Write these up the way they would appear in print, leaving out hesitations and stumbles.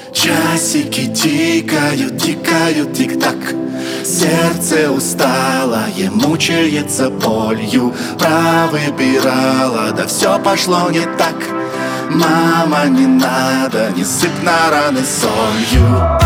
Часики тикают, тикают, тик-так. Сердце усталое, мучается болью. Провыбирала, да все пошло не так. Мама, не надо, не сыпь на раны солью.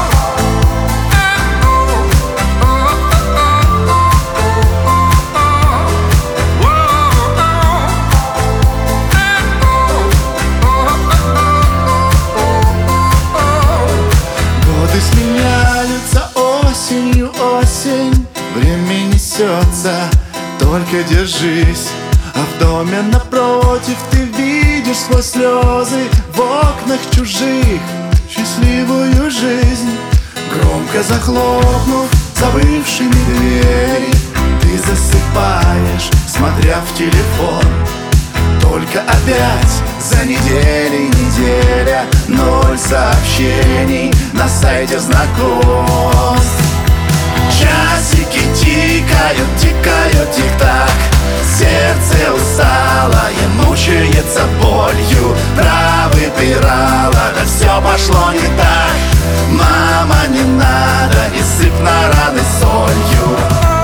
Сменяются осенью, осень. Время несется, только держись. А в доме напротив ты видишь сквозь слезы в окнах чужих счастливую жизнь. Громко захлопнув забывшими двери, ты засыпаешь, смотря в телефон. Только опять за неделя 0 сообщений на сайте знакомств. Часики тикают, тикают, тик-так. Сердце усталое, мучается болью. Провыбирала, да все пошло не так. Мама, не надо, не сыпь на раны солью.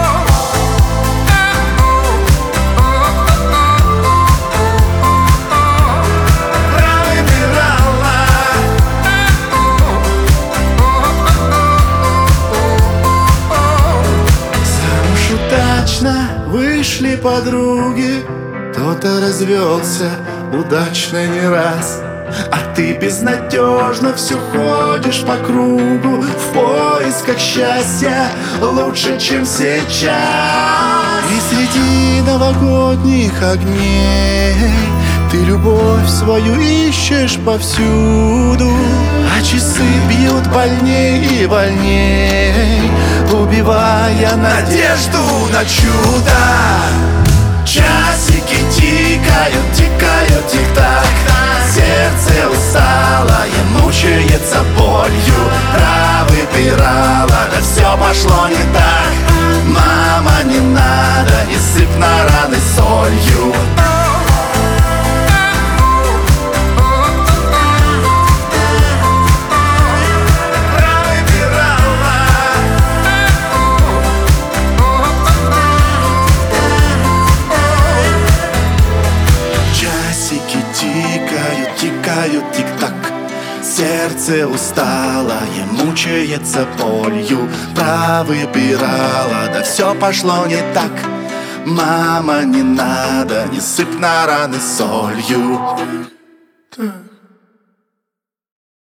Вышли подруги, кто-то развелся удачно не раз. А ты безнадежно все ходишь по кругу в поисках счастья лучше, чем сейчас. И среди новогодних огней ты любовь свою ищешь повсюду. А часы бьют больней и больней, убивая надежду на чудо. Часики тикают, тикают, тик-так. Сердце усталое, мучается болью. Провыбирала, да все пошло не так. Мама, не надо, не сыпь на раны солью. Тикают, тикают, тик-так. Сердце усталое, мучается болью. Провыбирала, да все пошло не так. Мама, не надо, не сыпь на раны солью.